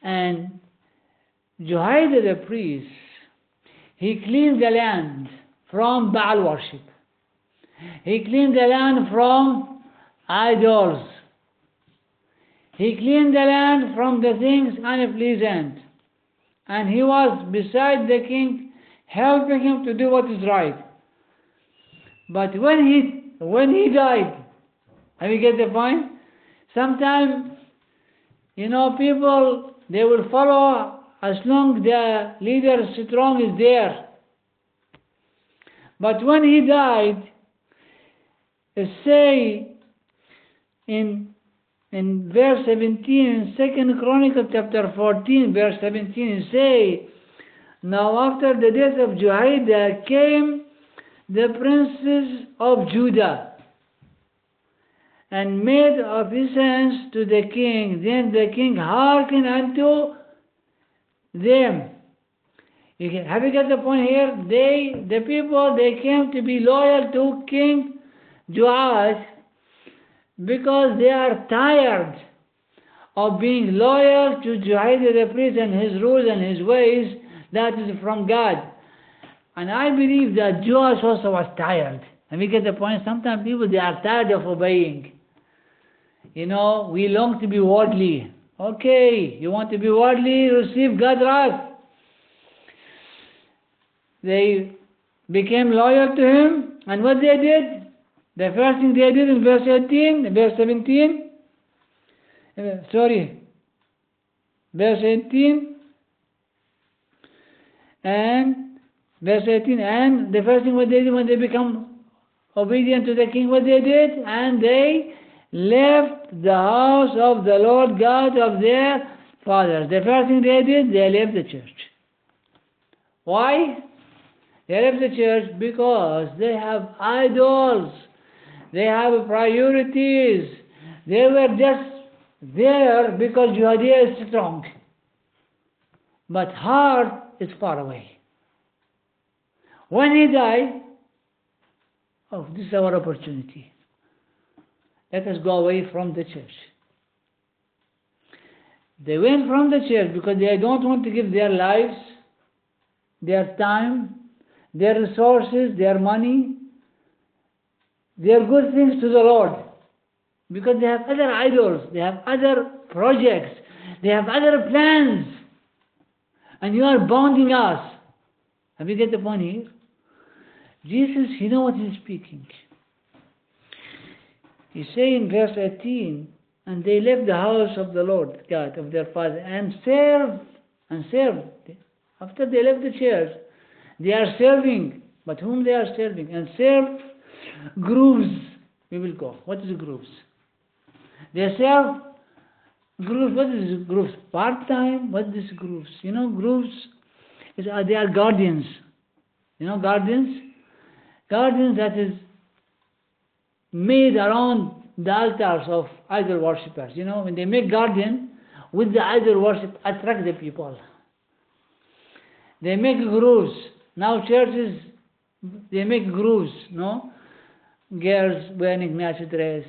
Jehoiada the priest, he cleaned the land from Baal worship. He cleaned the land from idols. He cleaned the land from the things unpleasant. And he was beside the king, helping him to do what is right. But when he died, have you get the point? Sometimes, people, they will follow as long the leader strong is there. But when he died, say in verse 17, 2 Chronicles chapter 14, verse 17, say, now after the death of Jehoiada came the princes of Judah, and made obeisance to the king. Then the king hearkened unto them. Have you got the point here? The people, they came to be loyal to King Joash because they are tired of being loyal to Jehoiada the priest and his rules and his ways that is from God. And I believe that Joash also was tired. And we get the point. Sometimes people, they are tired of obeying. We long to be worldly. Okay, you want to be worldly, receive God's wrath. they became loyal to him, and what they did, the first thing they did in verse 18, verse 17, verse 18, and verse 18, and the first thing what they did when they become obedient to the king, what they did, and they left the house of the Lord God of their fathers. The first thing they did, they left the church. Why? They left the church because they have idols, they have priorities. They were just there because Judea is strong, but heart is far away. When he died, oh, this is our opportunity. Let us go away from the church. They went from the church because they don't want to give their lives, their time, their resources, their money, their good things to the Lord. Because they have other idols, they have other projects, they have other plans. And you are bounding us. Have you get the point here? Jesus, you know what he's speaking. He say in verse 18, and they left the house of the Lord God of their father and served. After they left the church, they are serving. But whom they are serving? And served groups. We will go. What is groups? They serve groups. What is groups? Part-time? What is groups? You know, groups, they are guardians. You know, guardians? Guardians that is made around the altars of idol worshippers. You know, when they make garden with the idol worship, attract the people. They make groups. Now churches, they make groups, no? Girls wearing matched dress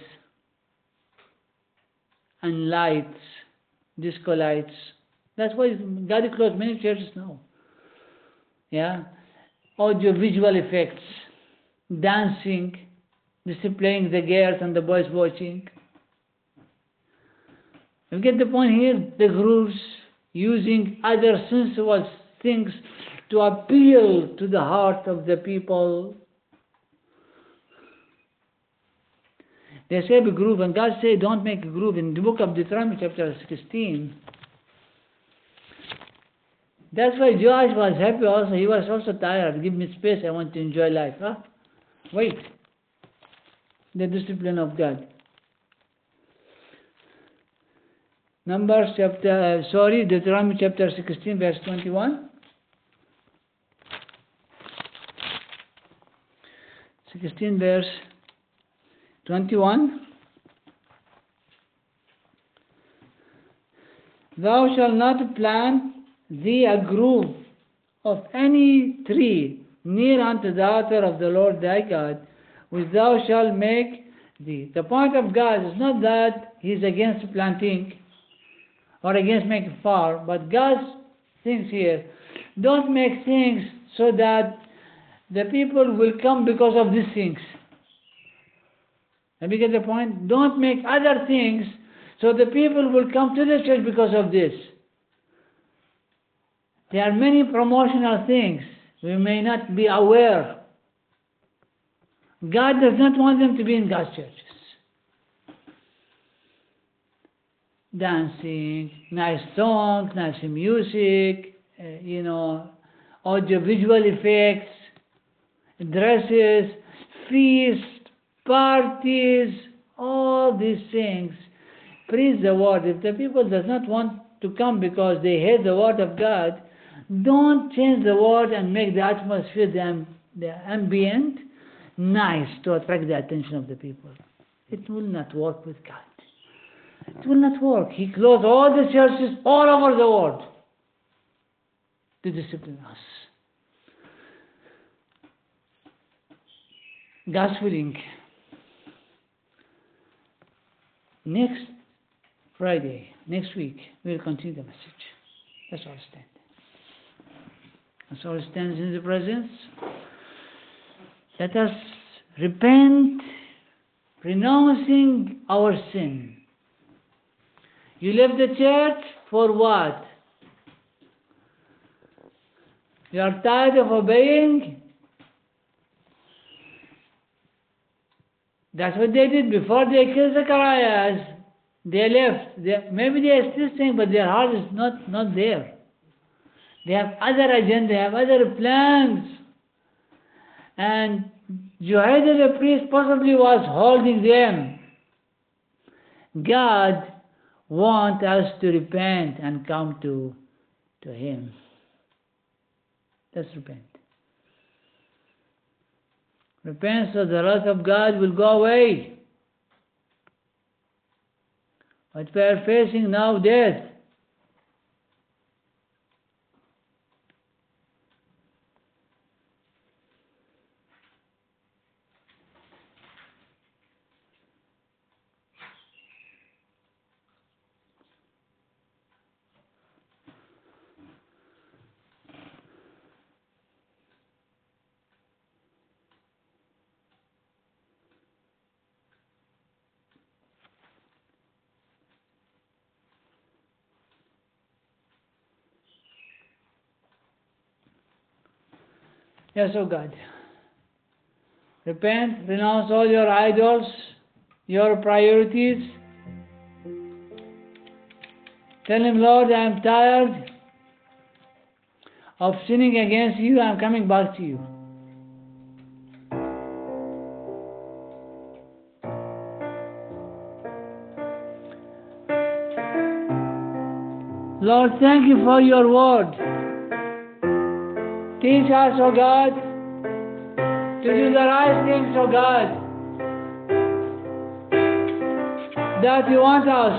and lights, disco lights. That's why God closed many churches now. Yeah, audio visual effects, dancing, displaying the girls and the boys watching. You get the point here? The groups using other sensual things to appeal to the heart of the people. They say a group, and God say don't make a group. In the book of Deuteronomy chapter 16, that's why Joash was happy also. He was also tired. Give me space, I want to enjoy life. Huh? Wait. The discipline of God. Deuteronomy chapter 16, verse 21. 16 verse 21. Thou shalt not plant thee a grove of any tree near unto the altar of the Lord thy God, which thou shalt make thee. The point of God is not that he is against planting or against making farm, but God thinks here, don't make things so that the people will come because of these things. Have you get the point? Don't make other things so the people will come to the church because of this. There are many promotional things we may not be aware. God does not want them to be in God's churches. Dancing, nice songs, nice music, audio visual effects, dresses, feasts, parties, all these things. Preach the word. If the people does not want to come because they hate the word of God, don't change the word and make the atmosphere, the ambient, nice to attract the attention of the people. It will not work with God. It will not work. He closed all the churches all over the world to discipline us. God's willing. Next Friday, next week, we will continue the message. Let's all stand. Let's all stand in the presence. Let us repent, renouncing our sin. You left the church for what? You are tired of obeying? That's what they did before they killed Zacharias. They left. Maybe they are still saying, but their heart is not there. They have other agenda, they have other plans. And Jehoiada the priest possibly was holding them. God wants us to repent and come to Him. Let's repent. Repent so the wrath of God will go away. What we are facing now, death. Yes, oh God. Repent, renounce all your idols, your priorities. Tell Him, Lord, I am tired of sinning against you. I am coming back to you. Lord, thank you for your word. Teach us, O God, to do the right things, O God, that you want us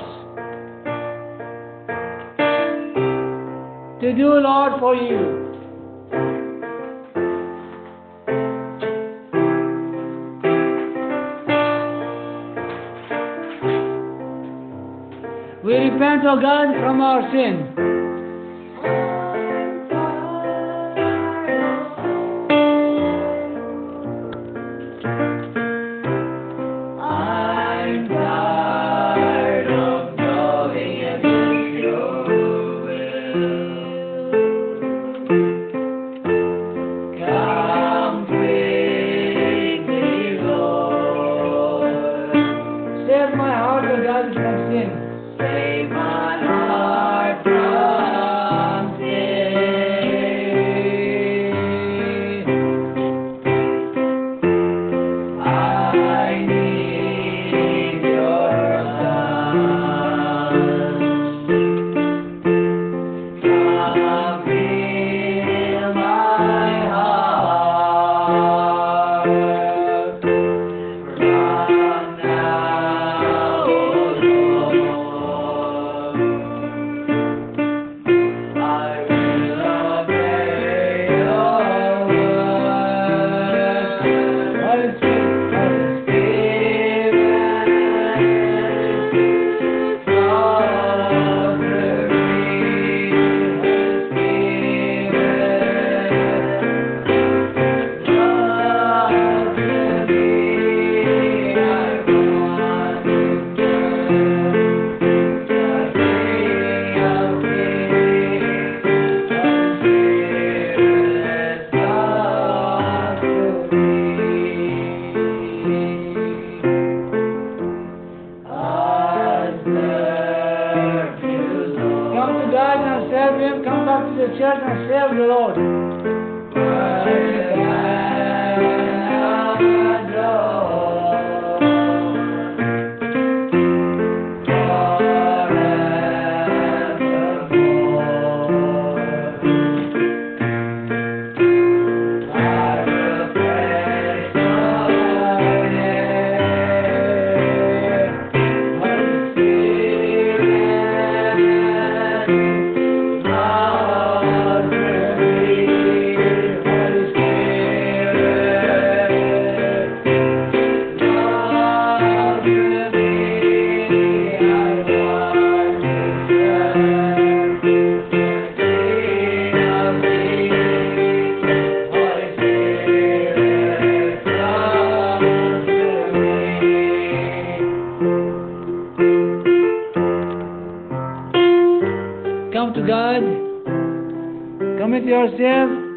to do, Lord, for you. We repent, O God, from our sin. I'm tired of going against your will. Come quickly, Lord. Save my heart, O God, from sin. Save my heart from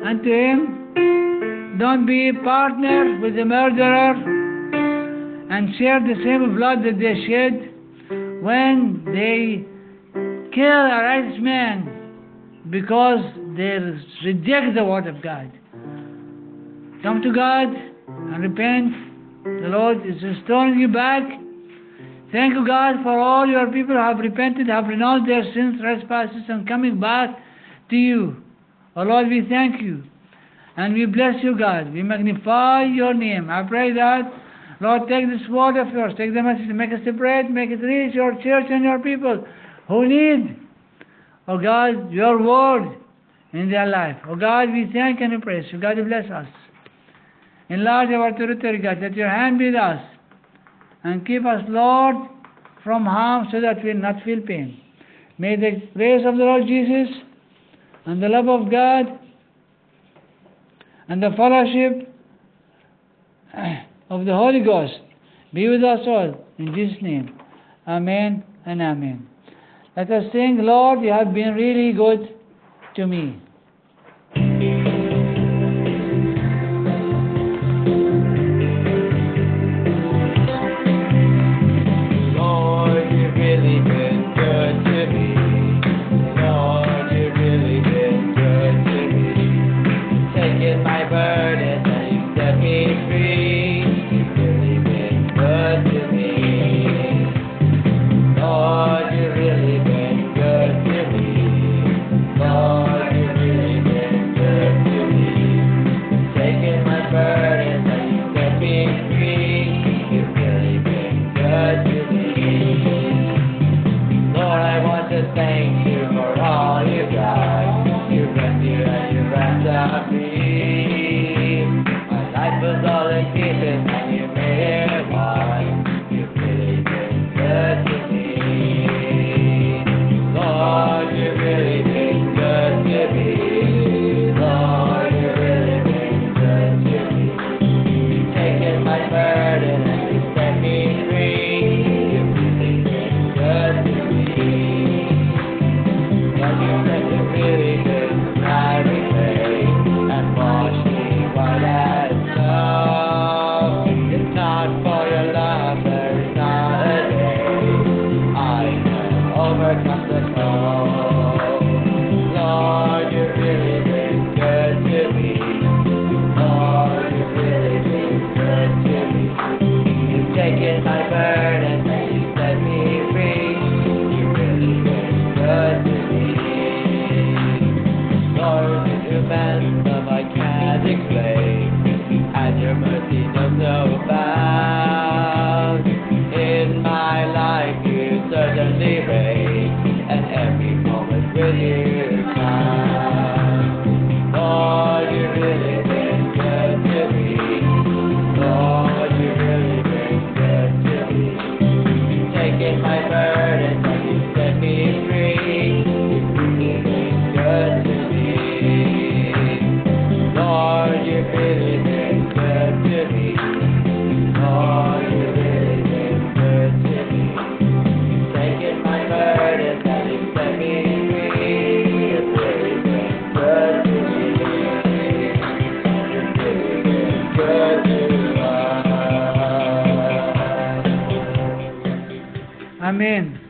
unto him. Don't be partner with the murderer and share the same blood that they shed when they kill a righteous man because they reject the word of God. Come to God and repent. The Lord is restoring you back. Thank you, God, for all your people who have repented, have renounced their sins, trespasses, and coming back to you. Oh Lord, we thank you. And we bless you, God. We magnify your name. I pray that, Lord, take this word of yours, take the message, make it separate, make it reach your church and your people who need, oh God, your word in their life. Oh God, we thank and we praise you. God, bless us. Enlarge our territory, God. Let your hand be with us. And keep us, Lord, from harm so that we will not feel pain. May the grace of the Lord Jesus and the love of God and the fellowship of the Holy Ghost be with us all. In Jesus' name. Amen and amen. Let us sing, Lord, you have been really good to me. Lord, you've really been good to me. Lord, you've really been good to me. Taking my burden and you set me free. You've really been good to me. Lord, you've really been good to me. Lord, you've really been good to me. Taking my burden and you set me free. You've really been good to me. Lord, I want to thank you for all you've done. You rescued and you ransomed me. My life was all in pieces and you made it one. You've really been good to me. Lord, you've really been good to me. Lord, you've really been good to me. You've taken my burden and you set me free. You've really been good to me. Lord, you said you really did my faith and wash me white as snow. It's not for your love, there is not a day I can overcome the snow. Lord, you've really been good to me. Lord, you've really been good to me. You've taken my burden and you set me free. You've really been good to me. Lord, you bend of I can't explain, and your mercy knows no bounds. In my life you certainly reign, and every moment with you count. Lord, you've really been good to me. Lord, you've really been good to me. You've taken my burden and you set me free. You've really been good to me. Lord, you've really been good to me. Lord, you've really been good to me. You've taken my burden and you set me free. You've really been good to me. You've really been good to us. Amen.